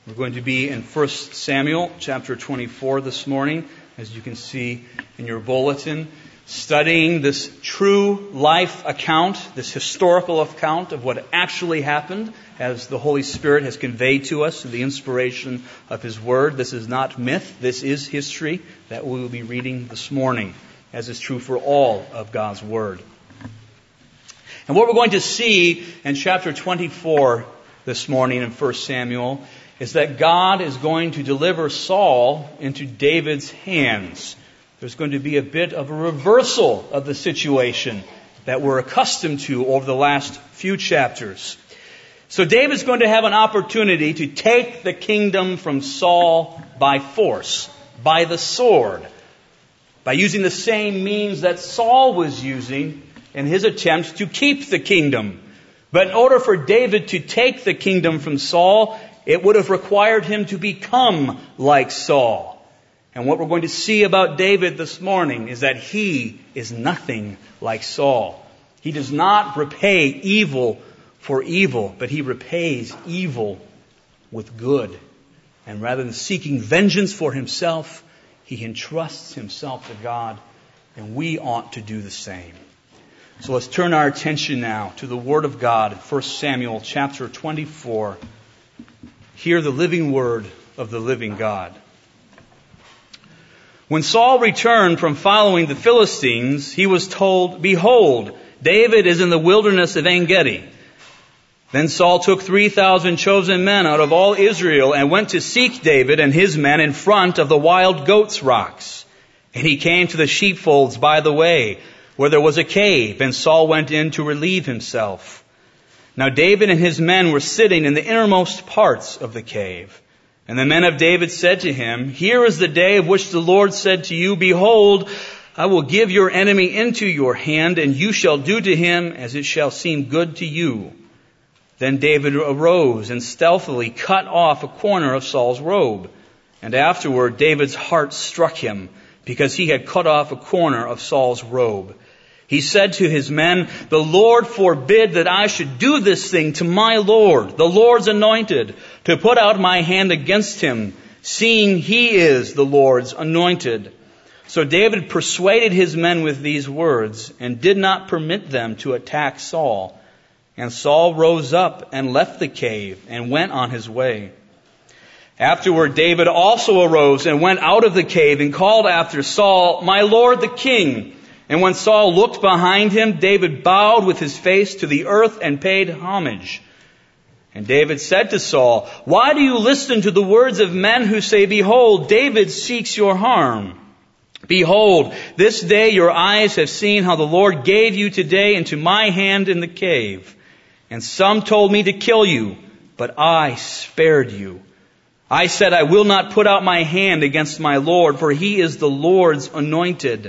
We're going to be in 1 Samuel chapter 24 this morning, as you can see in your bulletin, studying this true life account, this historical account of what actually happened as the Holy Spirit has conveyed to us through the inspiration of His Word. This is not myth, this is history that we will be reading this morning, as is true for all of God's Word. And what we're going to see in chapter 24 this morning in 1 Samuel is that God is going to deliver Saul into David's hands. There's going to be a bit of a reversal of the situation that we're accustomed to over the last few chapters. So David's going to have an opportunity to take the kingdom from Saul by force, by the sword, by using the same means that Saul was using in his attempt to keep the kingdom. But in order for David to take the kingdom from Saul, it would have required him to become like Saul. And what we're going to see about David this morning is that he is nothing like Saul. He does not repay evil for evil, but he repays evil with good. And rather than seeking vengeance for himself, he entrusts himself to God, and we ought to do the same. So let's turn our attention now to the Word of God in 1 Samuel chapter 24. Hear the living word of the living God. When Saul returned from following the Philistines, he was told, "Behold, David is in the wilderness of En-Gedi." Then Saul took 3,000 chosen men out of all Israel and went to seek David and his men in front of the wild goats' rocks. And he came to the sheepfolds by the way, where there was a cave, and Saul went in to relieve himself. Now David and his men were sitting in the innermost parts of the cave. And the men of David said to him, "Here is the day of which the Lord said to you, Behold, I will give your enemy into your hand, and you shall do to him as it shall seem good to you." Then David arose and stealthily cut off a corner of Saul's robe. And afterward David's heart struck him, because he had cut off a corner of Saul's robe. He said to his men, "The Lord forbid that I should do this thing to my Lord, the Lord's anointed, to put out my hand against him, seeing he is the Lord's anointed." So David persuaded his men with these words, and did not permit them to attack Saul. And Saul rose up and left the cave, and went on his way. Afterward David also arose and went out of the cave, and called after Saul, "My Lord the king." And when Saul looked behind him, David bowed with his face to the earth and paid homage. And David said to Saul, "Why do you listen to the words of men who say, Behold, David seeks your harm? Behold, this day your eyes have seen how the Lord gave you today into my hand in the cave. And some told me to kill you, but I spared you. I said, I will not put out my hand against my Lord, for he is the Lord's anointed.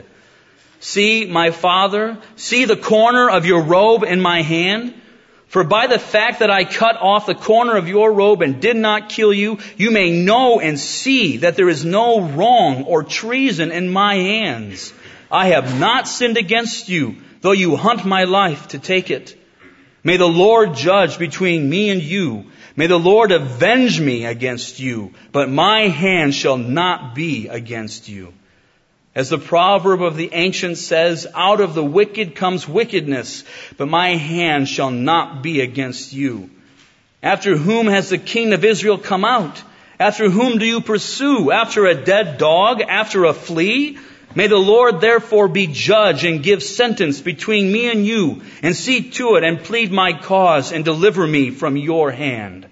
See, my father, see the corner of your robe in my hand? For by the fact that I cut off the corner of your robe and did not kill you, you may know and see that there is no wrong or treason in my hands. I have not sinned against you, though you hunt my life to take it. May the Lord judge between me and you. May the Lord avenge me against you, but my hand shall not be against you. As the proverb of the ancients says, out of the wicked comes wickedness, but my hand shall not be against you. After whom has the king of Israel come out? After whom do you pursue? After a dead dog? After a flea? May the Lord therefore be judge and give sentence between me and you, and see to it and plead my cause and deliver me from your hand."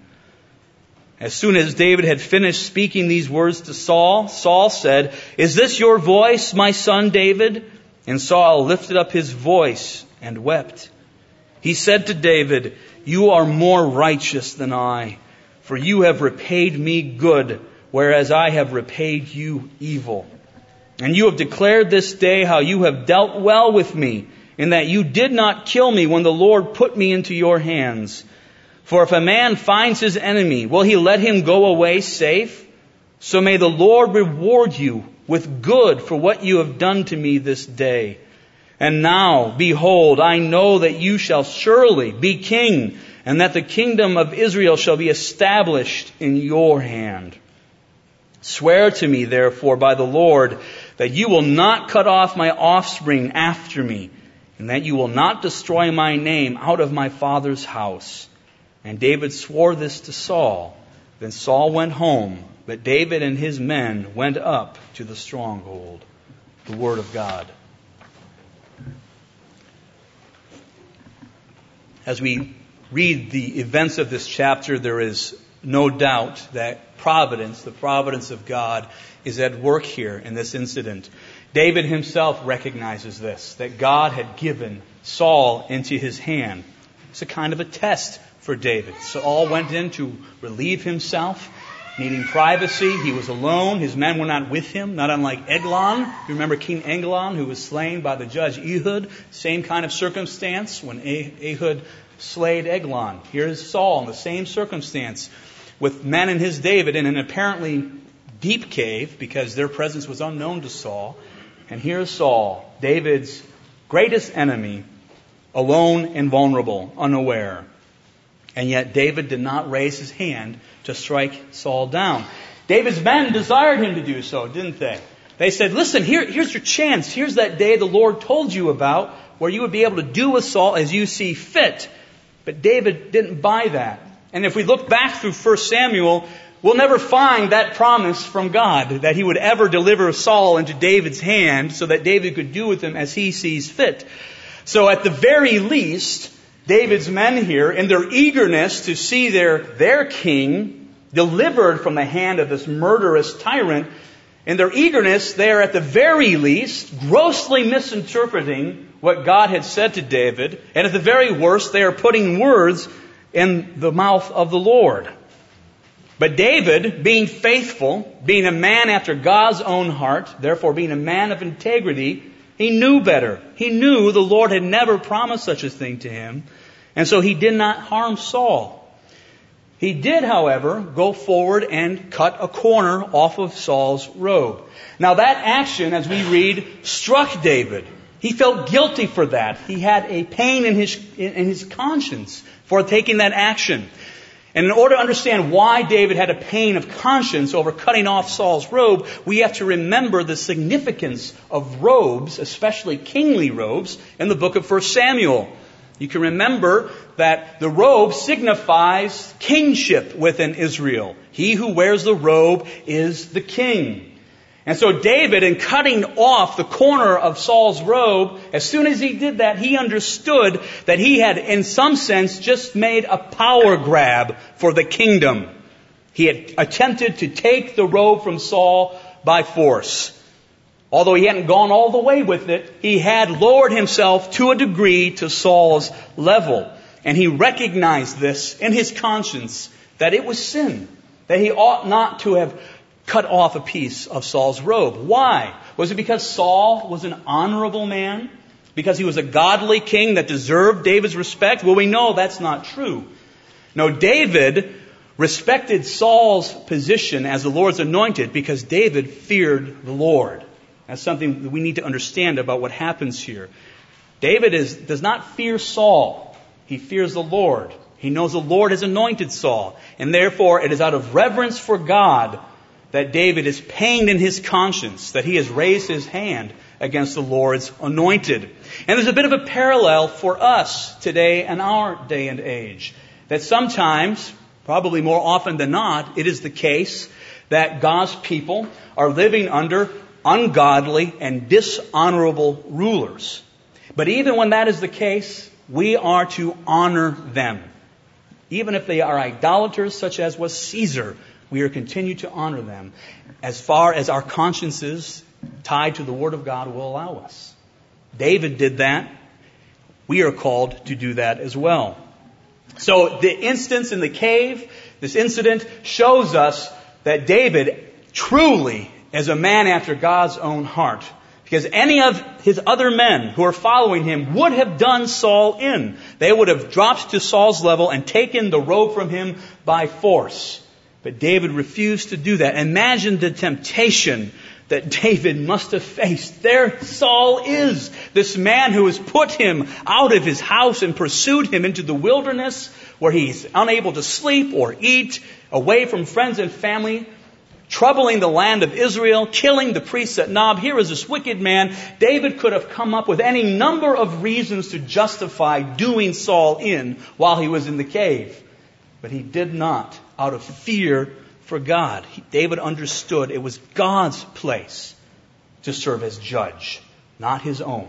As soon as David had finished speaking these words to Saul, Saul said, "Is this your voice, my son David?" And Saul lifted up his voice and wept. He said to David, "You are more righteous than I, for you have repaid me good, whereas I have repaid you evil. And you have declared this day how you have dealt well with me, in that you did not kill me when the Lord put me into your hands. For if a man finds his enemy, will he let him go away safe? So may the Lord reward you with good for what you have done to me this day. And now, behold, I know that you shall surely be king, and that the kingdom of Israel shall be established in your hand. Swear to me, therefore, by the Lord, that you will not cut off my offspring after me, and that you will not destroy my name out of my father's house. And David swore this to Saul. Then Saul went home, but David and his men went up to the stronghold. The word of God. As we read the events of this chapter, there is no doubt that providence, the providence of God, is at work here in this incident. David himself recognizes this, that God had given Saul into his hand. It's a kind of a test for David. Saul went in to relieve himself, needing privacy. He was alone. His men were not with him, not unlike Eglon. You remember King Eglon, who was slain by the judge Ehud? Same kind of circumstance when Ehud slayed Eglon. Here's Saul in the same circumstance with men and his David in an apparently deep cave because their presence was unknown to Saul. And here's Saul, David's greatest enemy, alone and vulnerable, unaware. And yet David did not raise his hand to strike Saul down. David's men desired him to do so, didn't they? They said, listen, here's your chance. Here's that day the Lord told you about where you would be able to do with Saul as you see fit. But David didn't buy that. And if we look back through 1 Samuel, we'll never find that promise from God that he would ever deliver Saul into David's hand so that David could do with him as he sees fit. So at the very least, David's men here, in their eagerness to see their king delivered from the hand of this murderous tyrant, in their eagerness, they are at the very least grossly misinterpreting what God had said to David. And at the very worst, they are putting words in the mouth of the Lord. But David, being faithful, being a man after God's own heart, therefore being a man of integrity, he knew better. He knew the Lord had never promised such a thing to him. And so he did not harm Saul. He did, however, go forward and cut a corner off of Saul's robe. Now that action, as we read, struck David. He felt guilty for that. He had a pain in his conscience for taking that action. And in order to understand why David had a pain of conscience over cutting off Saul's robe, we have to remember the significance of robes, especially kingly robes, in the book of 1 Samuel. You can remember that the robe signifies kingship within Israel. He who wears the robe is the king. And so David, in cutting off the corner of Saul's robe, as soon as he did that, he understood that he had, in some sense, just made a power grab for the kingdom. He had attempted to take the robe from Saul by force. Although he hadn't gone all the way with it, he had lowered himself to a degree to Saul's level. And he recognized this in his conscience, that it was sin, that he ought not to have cut off a piece of Saul's robe. Why? Was it because Saul was an honorable man? Because he was a godly king that deserved David's respect? Well, we know that's not true. No, David respected Saul's position as the Lord's anointed because David feared the Lord. That's something that we need to understand about what happens here. David does not fear Saul. He fears the Lord. He knows the Lord has anointed Saul. And therefore, it is out of reverence for God that David is pained in his conscience, that he has raised his hand against the Lord's anointed. And there's a bit of a parallel for us today in our day and age. That sometimes, probably more often than not, it is the case that God's people are living under ungodly and dishonorable rulers. But even when that is the case, we are to honor them. Even if they are idolaters, such as was Caesar, we are continue to honor them as far as our consciences tied to the Word of God will allow us. David did that. We are called to do that as well. So the instance in the cave, this incident, shows us that David truly is a man after God's own heart. Because any of his other men who are following him would have done Saul in. They would have dropped to Saul's level and taken the robe from him by force. But David refused to do that. Imagine the temptation that David must have faced. There Saul is, this man who has put him out of his house and pursued him into the wilderness where he's unable to sleep or eat, away from friends and family, troubling the land of Israel, killing the priests at Nob. Here is this wicked man. David could have come up with any number of reasons to justify doing Saul in while he was in the cave. But he did not, out of fear for God. David understood it was God's place to serve as judge, not his own.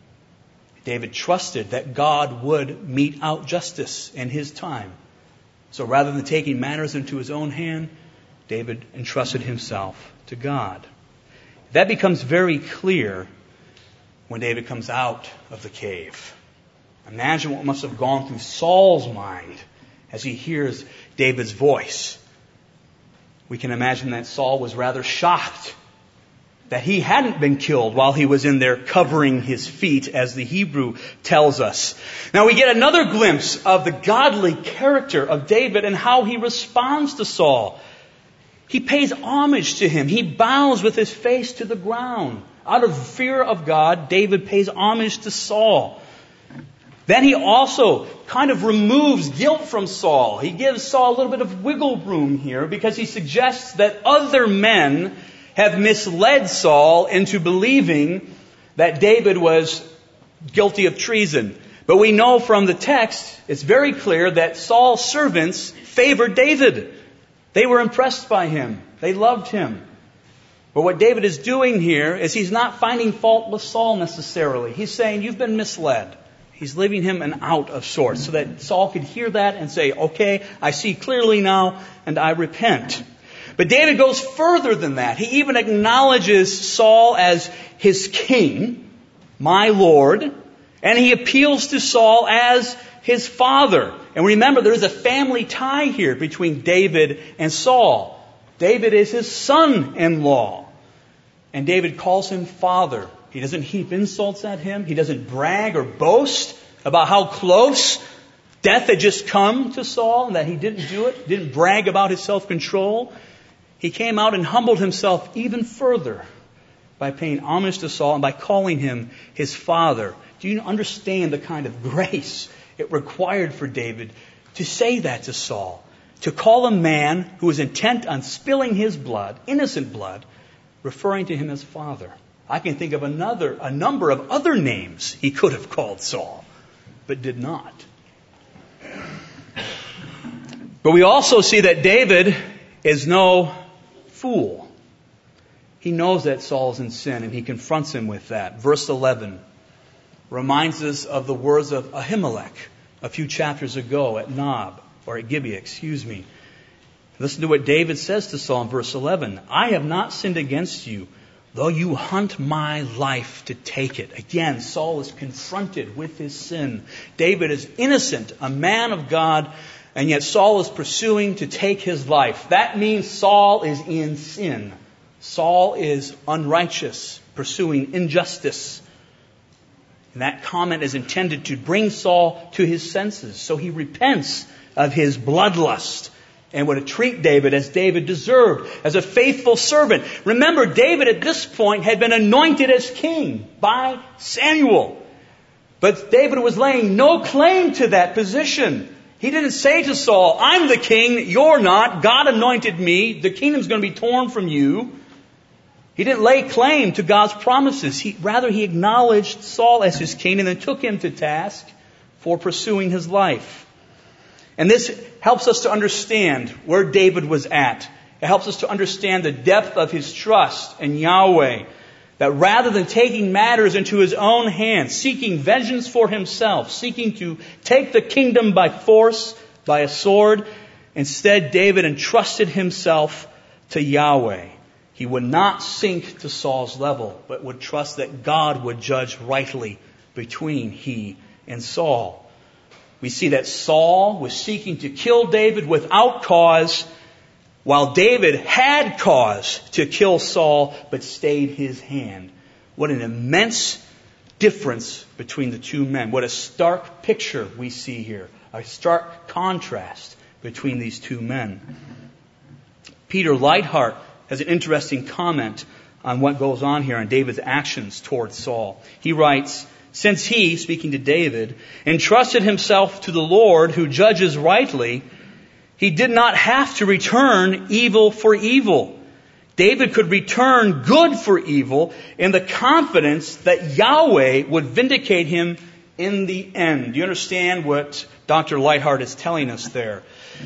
David trusted that God would mete out justice in his time. So rather than taking matters into his own hand, David entrusted himself to God. That becomes very clear when David comes out of the cave. Imagine what must have gone through Saul's mind as he hears David's voice. We can imagine that Saul was rather shocked that he hadn't been killed while he was in there covering his feet, as the Hebrew tells us. Now we get another glimpse of the godly character of David and how he responds to Saul. He pays homage to him. He bows with his face to the ground. Out of fear of God, David pays homage to Saul. Then he also kind of removes guilt from Saul. He gives Saul a little bit of wiggle room here because he suggests that other men have misled Saul into believing that David was guilty of treason. But we know from the text, it's very clear that Saul's servants favored David. They were impressed by him. They loved him. But what David is doing here is he's not finding fault with Saul necessarily. He's saying, you've been misled. He's leaving him an out of sorts so that Saul could hear that and say, okay, I see clearly now and I repent. But David goes further than that. He even acknowledges Saul as his king, my Lord, and he appeals to Saul as his father. And remember, there is a family tie here between David and Saul. David is his son-in-law. And David calls him father. He doesn't heap insults at him. He doesn't brag or boast about how close death had just come to Saul and that he didn't do it. Didn't brag about his self-control. He came out and humbled himself even further by paying homage to Saul and by calling him his father. Do you understand the kind of grace it required for David to say that to Saul? To call a man who was intent on spilling his blood, innocent blood, referring to him as father. I can think of a number of other names he could have called Saul, but did not. But we also see that David is no fool. He knows that Saul is in sin and he confronts him with that. Verse 11 reminds us of the words of Ahimelech a few chapters ago at Nob, or at Gibeah, Listen to what David says to Saul in verse 11. I have not sinned against you, though you hunt my life to take it. Again, Saul is confronted with his sin. David is innocent, a man of God, and yet Saul is pursuing to take his life. That means Saul is in sin. Saul is unrighteous, pursuing injustice. And that comment is intended to bring Saul to his senses. So he repents of his bloodlust and would treat David as David deserved, as a faithful servant. Remember, David at this point had been anointed as king by Samuel. But David was laying no claim to that position. He didn't say to Saul, I'm the king, you're not. God anointed me. The kingdom's going to be torn from you. He didn't lay claim to God's promises. Rather, he acknowledged Saul as his king and then took him to task for pursuing his life. And this helps us to understand where David was at. It helps us to understand the depth of his trust in Yahweh. That rather than taking matters into his own hands, seeking vengeance for himself, seeking to take the kingdom by force, by a sword, instead David entrusted himself to Yahweh. He would not sink to Saul's level, but would trust that God would judge rightly between he and Saul. We see that Saul was seeking to kill David without cause, while David had cause to kill Saul, but stayed his hand. What an immense difference between the two men. What a stark picture we see here. A stark contrast between these two men. Peter Leithart has an interesting comment on what goes on here on David's actions towards Saul. He writes, since he," speaking to David, "entrusted himself to the Lord who judges rightly, he did not have to return evil for evil." David could return good for evil in the confidence that Yahweh would vindicate him in the end. Do you understand what Dr. Lightheart is telling us there?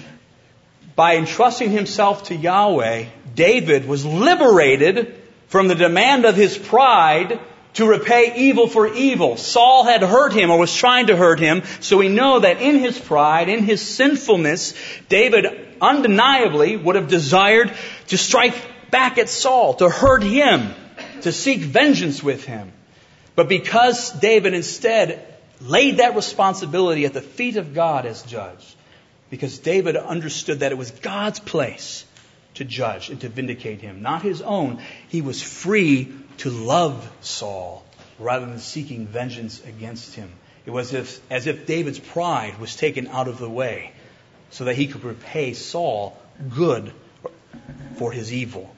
By entrusting himself to Yahweh, David was liberated from the demand of his pride to repay evil for evil. Saul had hurt him or was trying to hurt him, so we know that in his pride, in his sinfulness, David undeniably would have desired to strike back at Saul, to hurt him, to seek vengeance with him. But because David instead laid that responsibility at the feet of God as judge, because David understood that it was God's place to judge and to vindicate him, not his own, he was free to love Saul rather than seeking vengeance against him. It was as if David's pride was taken out of the way so that he could repay Saul good for his evil.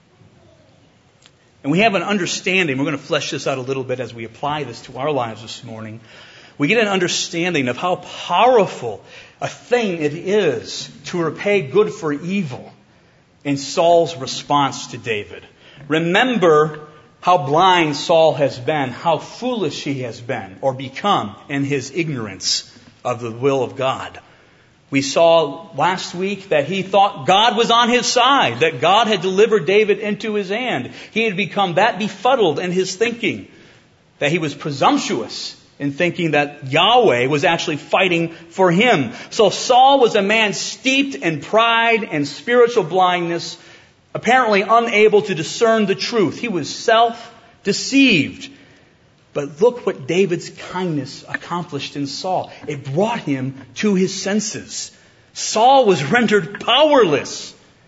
And we have an understanding, we're going to flesh this out a little bit as we apply this to our lives this morning. We get an understanding of how powerful a thing it is to repay good for evil in Saul's response to David. Remember how blind Saul has been, how foolish he has been or become in his ignorance of the will of God. We saw last week that he thought God was on his side, that God had delivered David into his hand. He had become that befuddled in his thinking that he was presumptuous in thinking that Yahweh was actually fighting for him. So Saul was a man steeped in pride and spiritual blindness, apparently unable to discern the truth. He was self-deceived. But look what David's kindness accomplished in Saul. It brought him to his senses. Saul was rendered powerless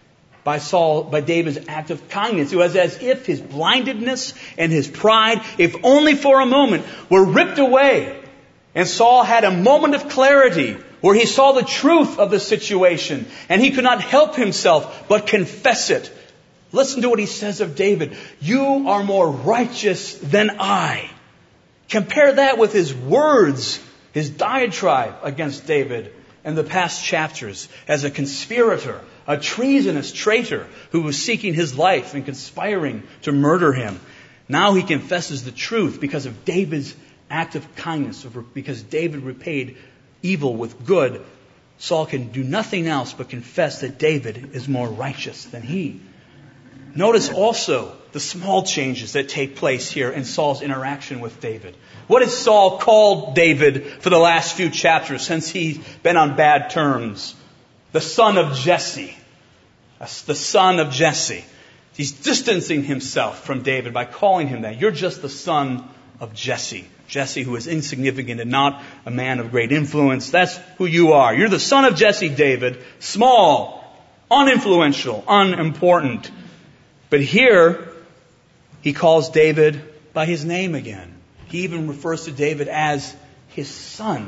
by David's act of kindness. It was as if his blindedness and his pride, if only for a moment, were ripped away. And Saul had a moment of clarity where he saw the truth of the situation and he could not help himself but confess it. Listen to what he says of David. "You are more righteous than I." Compare that with his words, his diatribe against David in the past chapters as a conspirator, a treasonous traitor who was seeking his life and conspiring to murder him. Now he confesses the truth because of David's act of kindness, because David repaid evil with good. Saul can do nothing else but confess that David is more righteous than he. Notice also the small changes that take place here in Saul's interaction with David. What has Saul called David for the last few chapters since he's been on bad terms? The son of Jesse. The son of Jesse. He's distancing himself from David by calling him that. You're just the son of Jesse. Jesse, who is insignificant and not a man of great influence. That's who you are. You're the son of Jesse, David. Small, uninfluential, unimportant. But here, he calls David by his name again. He even refers to David as his son.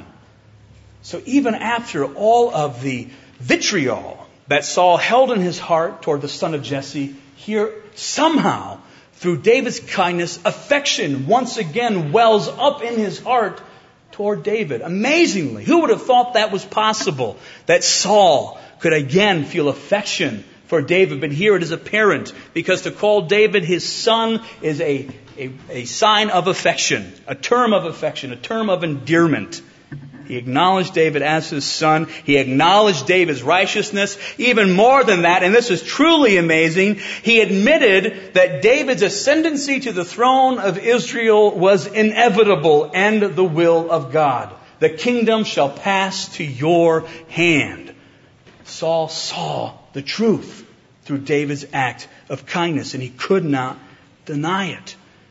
So even after all of the vitriol that Saul held in his heart toward the son of Jesse, here somehow, through David's kindness, affection once again wells up in his heart toward David. Amazingly, who would have thought that was possible? That Saul could again feel affection for David, but here it is apparent, because to call David his son is a sign of affection, a term of affection, a term of endearment. He acknowledged David as his son. He acknowledged David's righteousness. Even more than that, and this is truly amazing, he admitted that David's ascendancy to the throne of Israel was inevitable and the will of God. The kingdom shall pass to your hand. Saul saw the truth through David's act of kindness, and he could not deny it.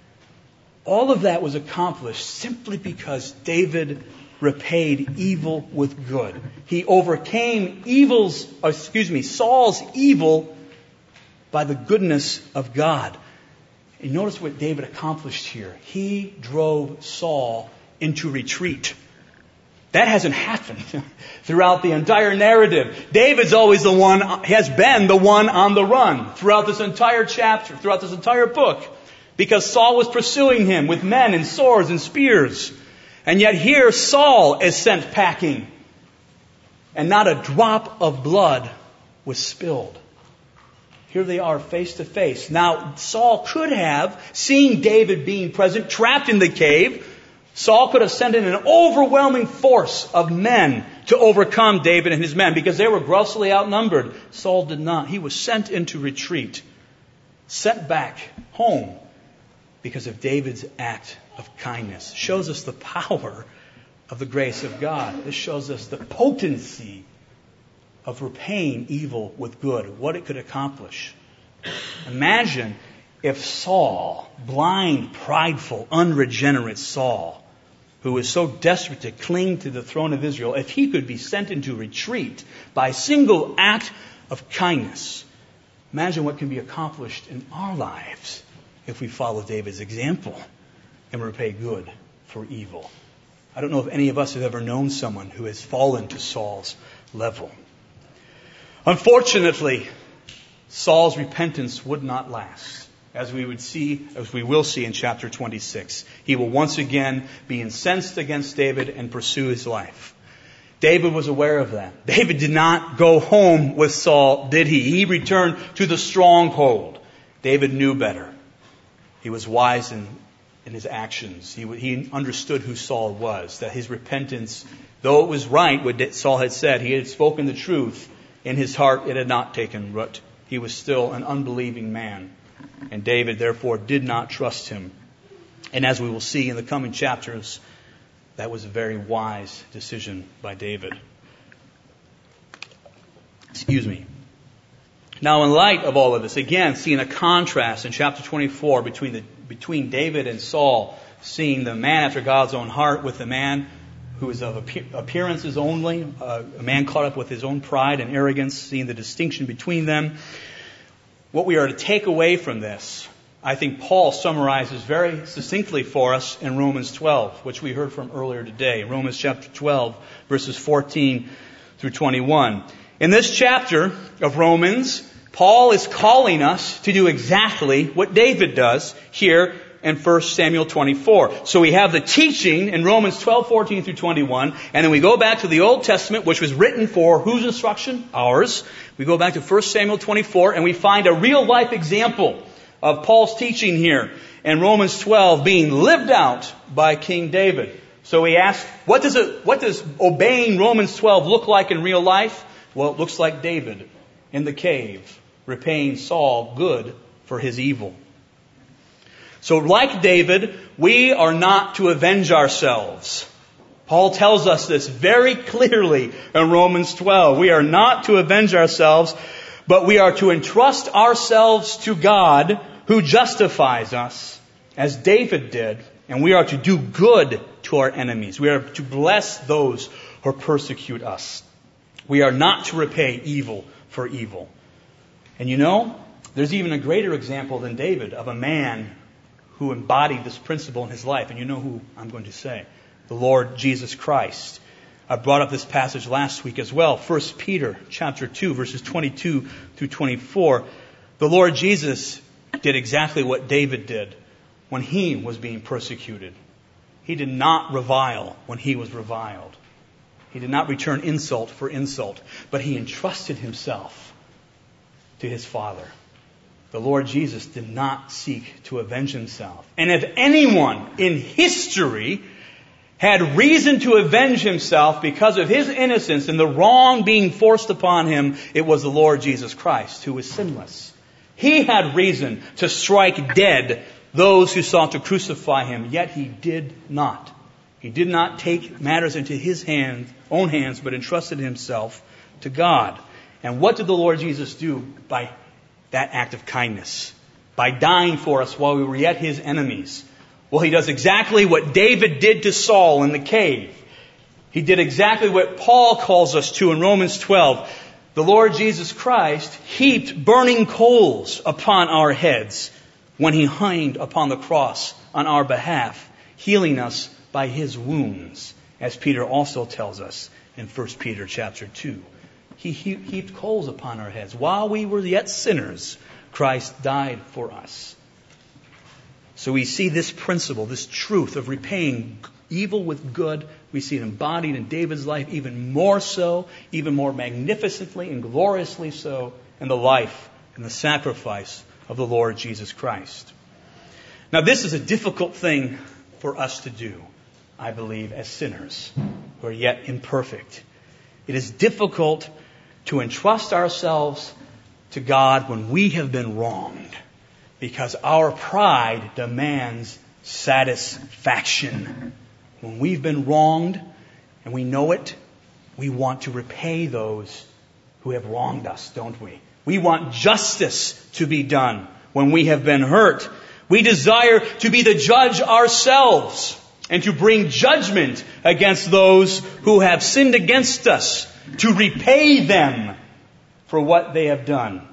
All of that was accomplished simply because David repaid evil with good. He overcame Saul's evil by the goodness of God. And notice what David accomplished here. He drove Saul into retreat. That hasn't happened throughout the entire narrative. David's always has been the one on the run throughout this entire chapter, throughout this entire book. because Saul was pursuing him with men and swords and spears. And yet here Saul is sent packing, and not a drop of blood was spilled. Here they are face to face. Now, Saul could have, seeing David being present, trapped in the cave, Saul could have sent in an overwhelming force of men to overcome David and his men because they were grossly outnumbered. Saul did not. He was sent into retreat, sent back home because of David's act of kindness. Shows us the power of the grace of God. This shows us the potency of repaying evil with good, what it could accomplish. Imagine if Saul, blind, prideful, unregenerate Saul, who was so desperate to cling to the throne of Israel, if he could be sent into retreat by a single act of kindness. Imagine what can be accomplished in our lives if we follow David's example and repay good for evil. I don't know if any of us have ever known someone who has fallen to Saul's level. Unfortunately, Saul's repentance would not last, as we will see in chapter 26. He will once again be incensed against David and pursue his life. David was aware of that. David did not go home with Saul, did he? He returned to the stronghold. David knew better. He was wise in his actions. He understood who Saul was, that his repentance, though it was right what Saul had said, he had spoken the truth, in his heart it had not taken root. He was still an unbelieving man. And David, therefore, did not trust him. And as we will see in the coming chapters, that was a very wise decision by David. Now, in light of all of this, again, seeing a contrast in chapter 24 between David and Saul, seeing the man after God's own heart with the man who is of appearances only, a man caught up with his own pride and arrogance, seeing the distinction between them. What we are to take away from this, I think Paul summarizes very succinctly for us in Romans 12, which we heard from earlier today. Romans chapter 12, verses 14 through 21. In this chapter of Romans, Paul is calling us to do exactly what David does here in 1 Samuel 24. So we have the teaching in Romans 12, 14 through 21, and then we go back to the Old Testament, which was written for whose instruction? Ours. We go back to 1 Samuel 24, and we find a real-life example of Paul's teaching here in Romans 12 being lived out by King David. So we ask, what does obeying Romans 12 look like in real life? Well, it looks like David in the cave, repaying Saul good for his evil. So like David, we are not to avenge ourselves. Paul tells us this very clearly in Romans 12. We are not to avenge ourselves, but we are to entrust ourselves to God who justifies us, as David did, and we are to do good to our enemies. We are to bless those who persecute us. We are not to repay evil for evil. And you know, there's even a greater example than David of a man who embodied this principle in his life. And you know who I'm going to say. The Lord Jesus Christ. I brought up this passage last week as well. 1 Peter chapter 2, verses 22 through 24. The Lord Jesus did exactly what David did when he was being persecuted. He did not revile when he was reviled. He did not return insult for insult, but he entrusted himself to his Father. The Lord Jesus did not seek to avenge himself. And if anyone in history had reason to avenge himself because of his innocence and the wrong being forced upon him, it was the Lord Jesus Christ, who was sinless. He had reason to strike dead those who sought to crucify him, yet he did not. He did not take matters into his own hands, but entrusted himself to God. And what did the Lord Jesus do by that act of kindness? By dying for us while we were yet his enemies. Well, he does exactly what David did to Saul in the cave. He did exactly what Paul calls us to in Romans 12. The Lord Jesus Christ heaped burning coals upon our heads when he hung upon the cross on our behalf, healing us by his wounds, as Peter also tells us in 1 Peter chapter 2. He heaped coals upon our heads. While we were yet sinners, Christ died for us. So we see this principle, this truth of repaying evil with good. We see it embodied in David's life even more so, even more magnificently and gloriously so in the life and the sacrifice of the Lord Jesus Christ. Now, this is a difficult thing for us to do, I believe, as sinners who are yet imperfect. It is difficult to entrust ourselves to God when we have been wronged, because our pride demands satisfaction. When we've been wronged and we know it, we want to repay those who have wronged us, don't we? We want justice to be done when we have been hurt. We desire to be the judge ourselves and to bring judgment against those who have sinned against us, to repay them for what they have done.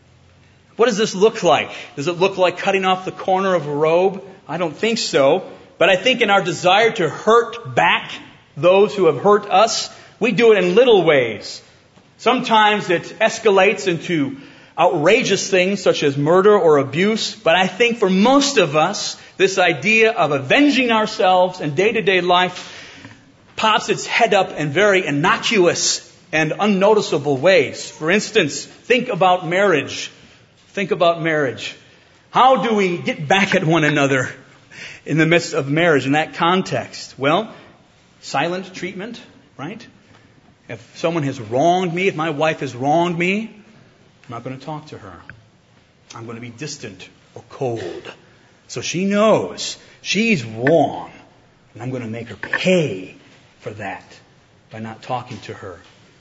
What does this look like? Does it look like cutting off the corner of a robe? I don't think so. But I think in our desire to hurt back those who have hurt us, we do it in little ways. Sometimes it escalates into outrageous things such as murder or abuse. But I think for most of us, this idea of avenging ourselves in day-to-day life pops its head up in very innocuous and unnoticeable ways. For instance, think about marriage. Think about marriage. How do we get back at one another in the midst of marriage in that context? Well, silent treatment, right? If someone has wronged me, if my wife has wronged me, I'm not going to talk to her. I'm going to be distant or cold. So she knows she's wrong, and I'm going to make her pay for that by not talking to her.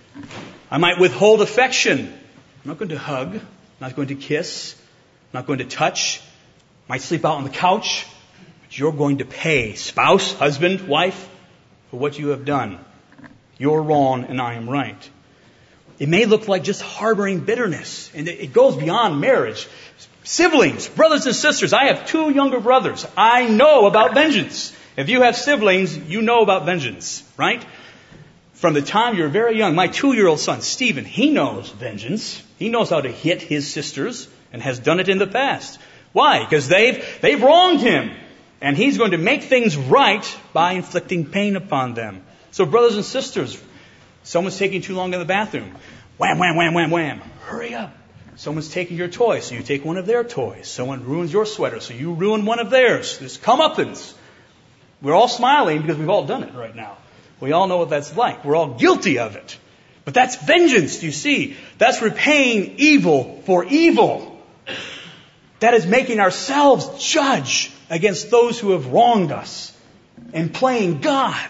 I might withhold affection. I'm not going to hug. I'm not going to kiss. I'm not going to touch. I might sleep out on the couch. But you're going to pay, spouse, husband, wife, for what you have done. You're wrong and I am right. It may look like just harboring bitterness, and it goes beyond marriage. Siblings, brothers and sisters. I have 2 younger brothers. I know about vengeance. If you have siblings, you know about vengeance, right? From the time you're very young, my 2-year-old son, Stephen, he knows vengeance. He knows how to hit his sisters and has done it in the past. Why? Because they've wronged him. And he's going to make things right by inflicting pain upon them. So brothers and sisters, someone's taking too long in the bathroom. Wham, wham, wham, wham, wham. Hurry up. Someone's taking your toy, so you take one of their toys. Someone ruins your sweater, so you ruin one of theirs. There's comeuppance. We're all smiling because we've all done it right now. We all know what that's like. We're all guilty of it. But that's vengeance, you see. That's repaying evil for evil. That is making ourselves judge against those who have wronged us and playing God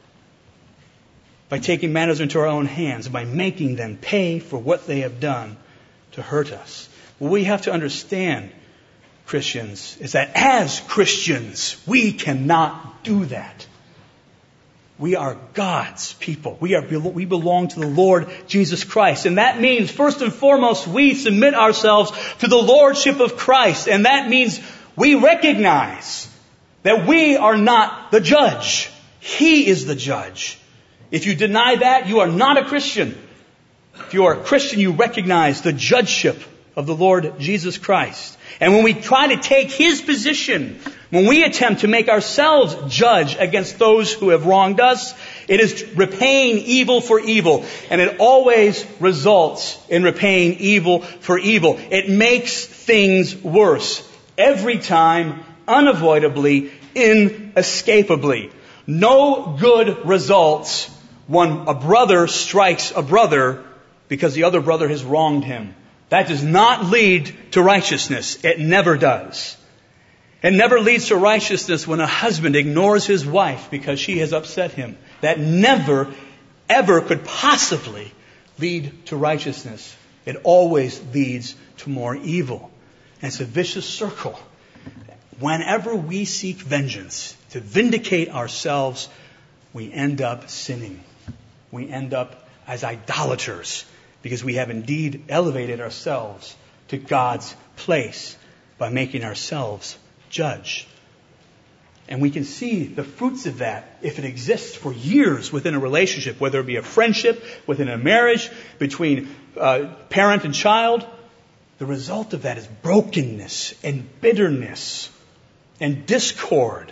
by taking matters into our own hands, by making them pay for what they have done to hurt us. What we have to understand, Christians, is that as Christians, we cannot do that. We are God's people. We belong to the Lord Jesus Christ. And that means, first and foremost, we submit ourselves to the Lordship of Christ. And that means we recognize that we are not the judge. He is the judge. If you deny that, you are not a Christian. If you are a Christian, you recognize the judgeship of the Lord Jesus Christ. And when we try to take His position, when we attempt to make ourselves judge against those who have wronged us, it is repaying evil for evil. And it always results in repaying evil for evil. It makes things worse every time, unavoidably, inescapably. No good results when a brother strikes a brother because the other brother has wronged him. That does not lead to righteousness. It never does. It never leads to righteousness when a husband ignores his wife because she has upset him. That never, ever could possibly lead to righteousness. It always leads to more evil. And it's a vicious circle. Whenever we seek vengeance to vindicate ourselves, we end up sinning. We end up as idolaters because we have indeed elevated ourselves to God's place by making ourselves judge. And we can see the fruits of that if it exists for years within a relationship, whether it be a friendship, within a marriage, between parent and child. The result of that is brokenness and bitterness and discord.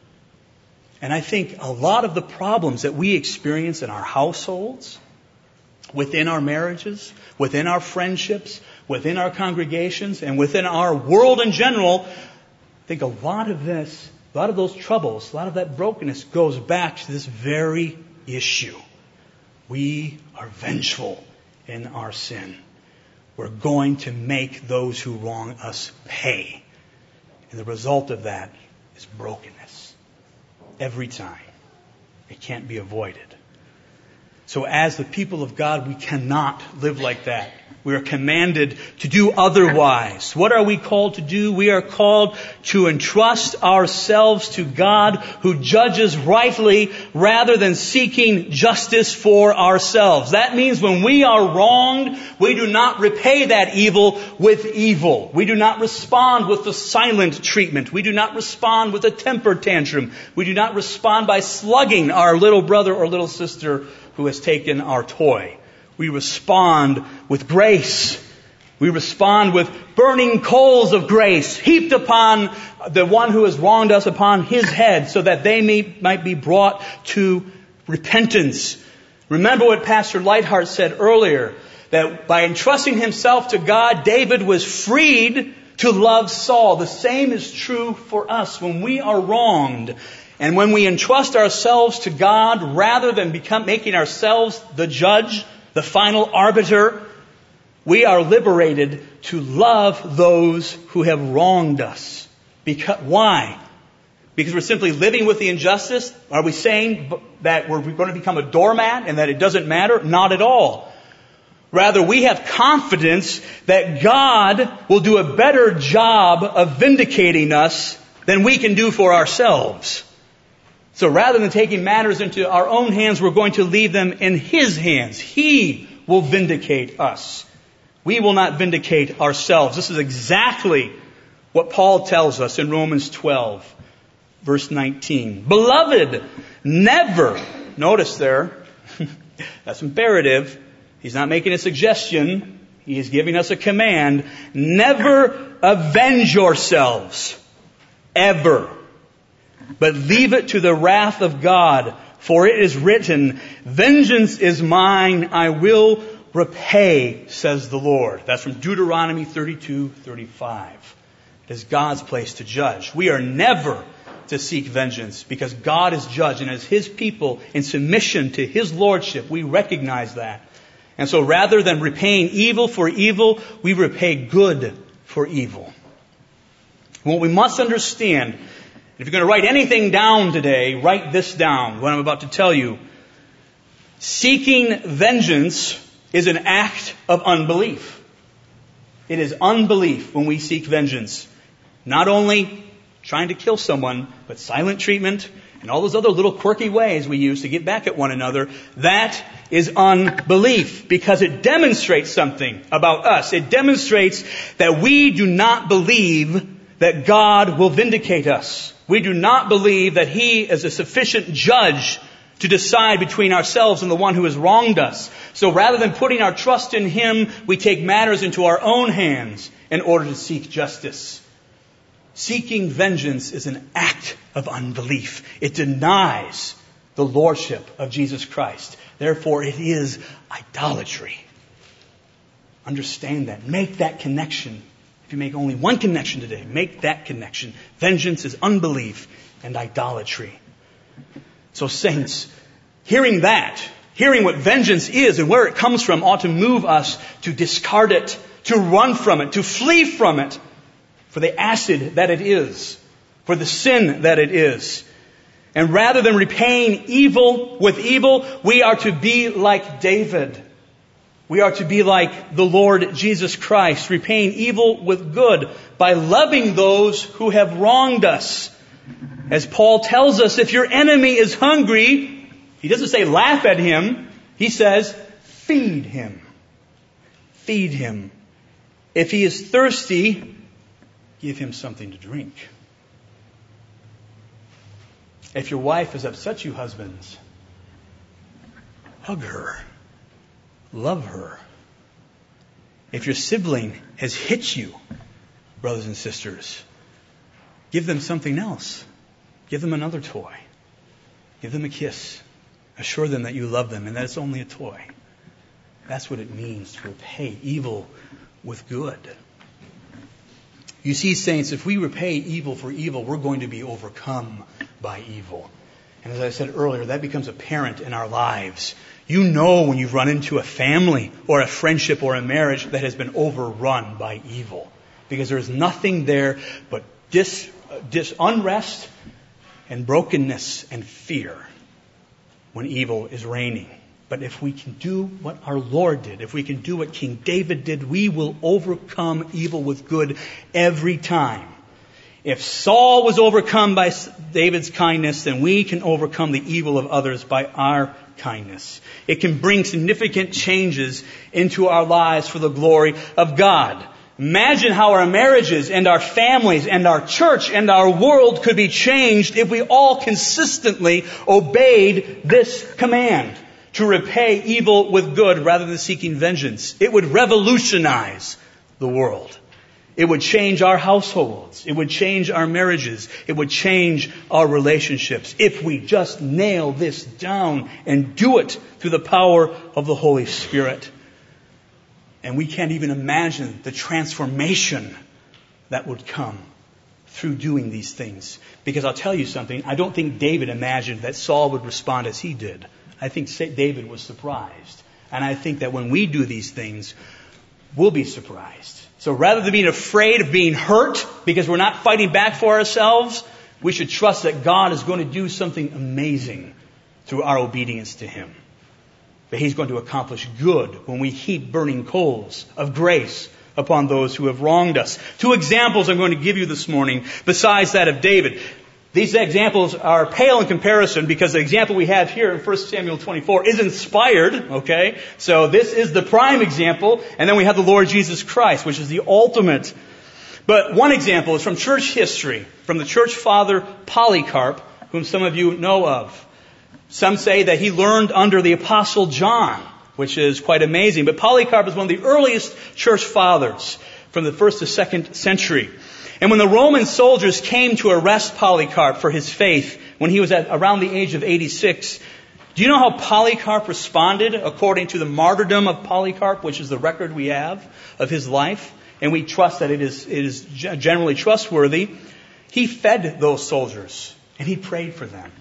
And I think a lot of the problems that we experience in our households, within our marriages, within our friendships, within our congregations, and within our world in general, I think a lot of those troubles, a lot of that brokenness goes back to this very issue. We are vengeful in our sin. We're going to make those who wrong us pay. And the result of that is brokenness. Every time. It can't be avoided. So as the people of God, we cannot live like that. We are commanded to do otherwise. What are we called to do? We are called to entrust ourselves to God who judges rightly rather than seeking justice for ourselves. That means when we are wronged, we do not repay that evil with evil. We do not respond with the silent treatment. We do not respond with a temper tantrum. We do not respond by slugging our little brother or little sister who has taken our toy. We respond with grace. We respond with burning coals of grace heaped upon the one who has wronged us, upon his head, so that they might be brought to repentance. Remember what Pastor Lightheart said earlier, that by entrusting himself to God, David was freed to love Saul. The same is true for us when we are wronged. And when we entrust ourselves to God, rather than making ourselves the judge, the final arbiter, we are liberated to love those who have wronged us. Why? Because we're simply living with the injustice? Are we saying that we're going to become a doormat and that it doesn't matter? Not at all. Rather, we have confidence that God will do a better job of vindicating us than we can do for ourselves. So rather than taking matters into our own hands, we're going to leave them in His hands. He will vindicate us. We will not vindicate ourselves. This is exactly what Paul tells us in Romans 12, verse 19. Beloved, never, notice there, that's imperative. He's not making a suggestion. He is giving us a command. Never avenge yourselves, ever. But leave it to the wrath of God, for it is written, vengeance is mine, I will repay, says the Lord. That's from Deuteronomy 32:35. It is God's place to judge. We are never to seek vengeance because God is judge, and as His people in submission to His lordship, we recognize that. And so rather than repaying evil for evil, we repay good for evil. What we must understand, if you're going to write anything down today, write this down, what I'm about to tell you. Seeking vengeance is an act of unbelief. It is unbelief when we seek vengeance. Not only trying to kill someone, but silent treatment and all those other little quirky ways we use to get back at one another. That is unbelief because it demonstrates something about us. It demonstrates that we do not believe that God will vindicate us. We do not believe that He is a sufficient judge to decide between ourselves and the one who has wronged us. So rather than putting our trust in Him, we take matters into our own hands in order to seek justice. Seeking vengeance is an act of unbelief. It denies the lordship of Jesus Christ. Therefore, it is idolatry. Understand that. Make that connection. If you make only one connection today, make that connection. Vengeance is unbelief and idolatry. So saints, hearing what vengeance is and where it comes from ought to move us to discard it, to run from it, to flee from it for the acid that it is, for the sin that it is. And rather than repaying evil with evil, we are to be like David. We are to be like the Lord Jesus Christ, repaying evil with good by loving those who have wronged us. As Paul tells us, if your enemy is hungry, he doesn't say laugh at him. He says feed him. Feed him. If he is thirsty, give him something to drink. If your wife has upset you, husbands, hug her. Love her. If your sibling has hit you, brothers and sisters, Give them something else. Give them another toy. Give them a kiss. Assure them that you love them and that it's only a toy. That's what it means to repay evil with good. You see, saints, if we repay evil for evil, we're going to be overcome by evil. And as I said earlier, that becomes apparent in our lives. You know when you've run into a family or a friendship or a marriage that has been overrun by evil. Because there's nothing there but unrest and brokenness and fear when evil is reigning. But if we can do what our Lord did, if we can do what King David did, we will overcome evil with good every time. If Saul was overcome by David's kindness, then we can overcome the evil of others by our kindness. It can bring significant changes into our lives for the glory of God. Imagine how our marriages and our families and our church and our world could be changed if we all consistently obeyed this command to repay evil with good rather than seeking vengeance. It would revolutionize the world. It would change our households. It would change our marriages. It would change our relationships if we just nail this down and do it through the power of the Holy Spirit. And we can't even imagine the transformation that would come through doing these things. Because I'll tell you something, I don't think David imagined that Saul would respond as he did. I think David was surprised. And I think that when we do these things, we'll be surprised. So rather than being afraid of being hurt because we're not fighting back for ourselves, we should trust that God is going to do something amazing through our obedience to Him. That He's going to accomplish good when we heap burning coals of grace upon those who have wronged us. 2 examples I'm going to give you this morning besides that of David. These examples are pale in comparison because the example we have here in 1 Samuel 24 is inspired, okay? So this is the prime example, and then we have the Lord Jesus Christ, which is the ultimate. But one example is from church history, from the church father Polycarp, whom some of you know of. Some say that he learned under the Apostle John, which is quite amazing. But Polycarp is one of the earliest church fathers from the 1st to 2nd century. And when the Roman soldiers came to arrest Polycarp for his faith, when he was at around the age of 86, do you know how Polycarp responded according to the martyrdom of Polycarp, which is the record we have of his life? And we trust that it is generally trustworthy. He fed those soldiers and he prayed for them.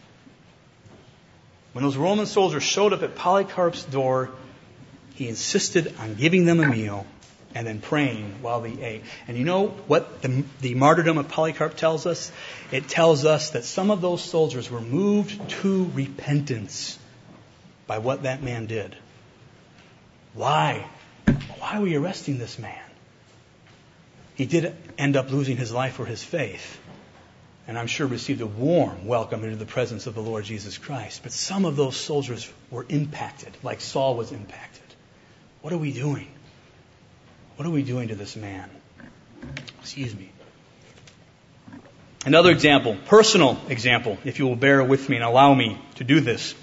When those Roman soldiers showed up at Polycarp's door, he insisted on giving them a meal and then praying while they ate. And you know what the martyrdom of Polycarp tells us? It tells us that some of those soldiers were moved to repentance by what that man did. Why? Why are we arresting this man? He did end up losing his life for his faith. And I'm sure received a warm welcome into the presence of the Lord Jesus Christ. But some of those soldiers were impacted, like Saul was impacted. What are we doing? What are we doing to this man? Excuse me. Another example, personal example, if you will bear with me and allow me to do this.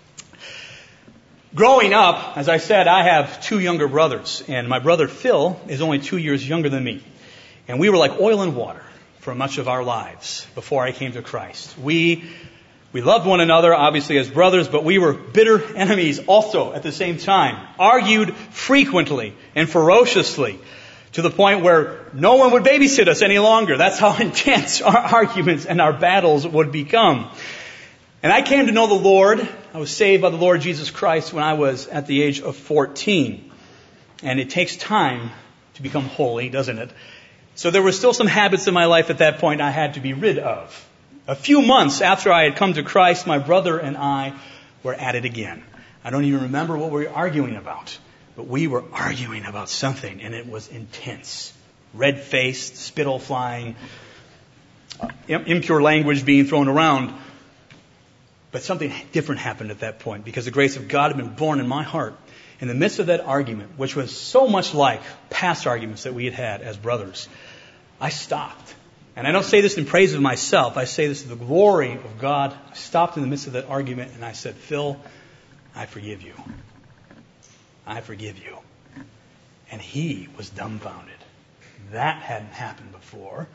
Growing up, as I said, I have 2 younger brothers, and my brother Phil is only 2 years younger than me. And we were like oil and water for much of our lives before I came to Christ. We loved one another, obviously, as brothers, but we were bitter enemies also at the same time. Argued frequently and ferociously to the point where no one would babysit us any longer. That's how intense our arguments and our battles would become. And I came to know the Lord. I was saved by the Lord Jesus Christ when I was at the age of 14. And it takes time to become holy, doesn't it? So there were still some habits in my life at that point I had to be rid of. A few months after I had come to Christ, my brother and I were at it again. I don't even remember what we were arguing about, but we were arguing about something, and it was intense. Red-faced, spittle flying, impure language being thrown around. But something different happened at that point, because the grace of God had been born in my heart. In the midst of that argument, which was so much like past arguments that we had had as brothers, I stopped. And I don't say this in praise of myself. I say this to the glory of God. I stopped in the midst of that argument and I said, Phil, I forgive you. I forgive you. And he was dumbfounded. That hadn't happened before.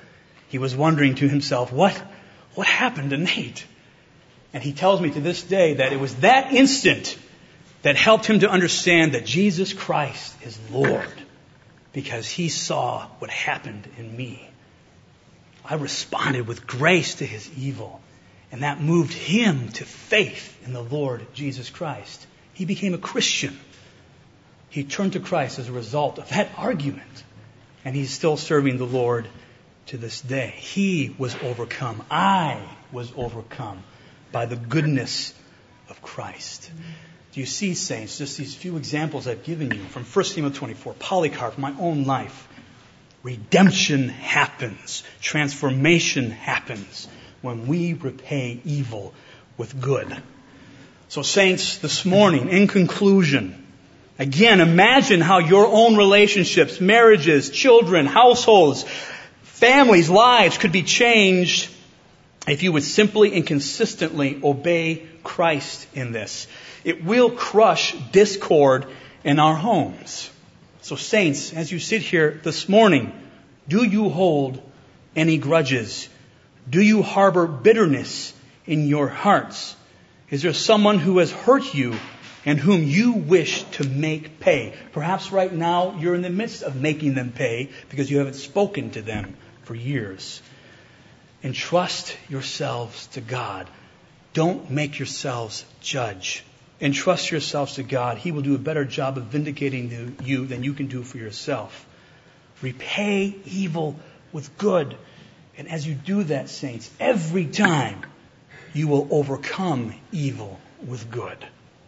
He was wondering to himself, what happened to Nate? And he tells me to this day that it was that instant that helped him to understand that Jesus Christ is Lord, because he saw what happened in me. I responded with grace to his evil, and that moved him to faith in the Lord Jesus Christ. He became a Christian. He turned to Christ as a result of that argument, and he's still serving the Lord to this day. He was overcome. I was overcome by the goodness of Christ. Do you see, saints, just these few examples I've given you from 1 Timothy 24, Polycarp, my own life. Redemption happens. Transformation happens when we repay evil with good. So, saints, this morning, in conclusion, again, imagine how your own relationships, marriages, children, households, families, lives could be changed if you would simply and consistently obey Christ in this. It will crush discord in our homes. So, saints, as you sit here this morning, do you hold any grudges? Do you harbor bitterness in your hearts? Is there someone who has hurt you and whom you wish to make pay? Perhaps right now you're in the midst of making them pay because you haven't spoken to them for years. Entrust yourselves to God. Don't make yourselves judge. Entrust yourselves to God. He will do a better job of vindicating you than you can do for yourself. Repay evil with good. And as you do that, saints, every time you will overcome evil with good.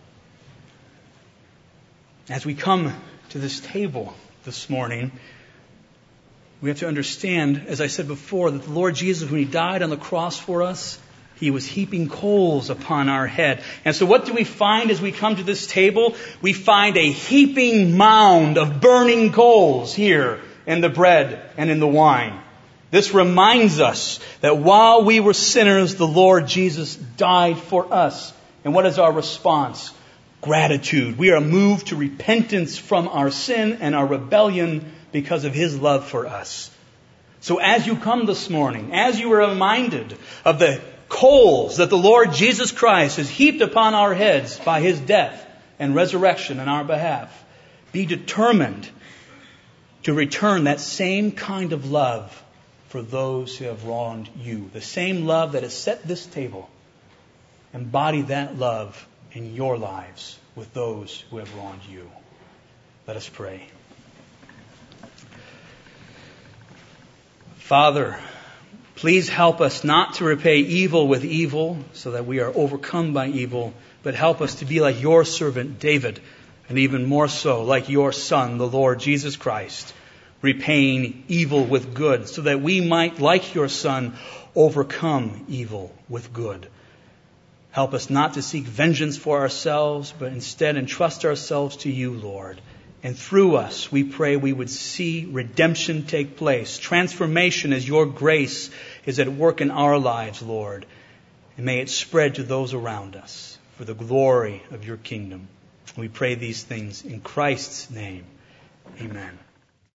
As we come to this table this morning, we have to understand, as I said before, that the Lord Jesus, when He died on the cross for us, He was heaping coals upon our head. And so what do we find as we come to this table? We find a heaping mound of burning coals here in the bread and in the wine. This reminds us that while we were sinners, the Lord Jesus died for us. And what is our response? Gratitude. We are moved to repentance from our sin and our rebellion because of His love for us. So as you come this morning, as you are reminded of the coals that the Lord Jesus Christ has heaped upon our heads by His death and resurrection on our behalf, be determined to return that same kind of love for those who have wronged you. The same love that has set this table. Embody that love in your lives with those who have wronged you. Let us pray. Father, please help us not to repay evil with evil so that we are overcome by evil, but help us to be like your servant David, and even more so like your Son, the Lord Jesus Christ, repaying evil with good so that we might, like your Son, overcome evil with good. Help us not to seek vengeance for ourselves, but instead entrust ourselves to you, Lord. And through us, we pray we would see redemption take place, transformation as your grace is at work in our lives, Lord. And may it spread to those around us for the glory of your kingdom. We pray these things in Christ's name. Amen.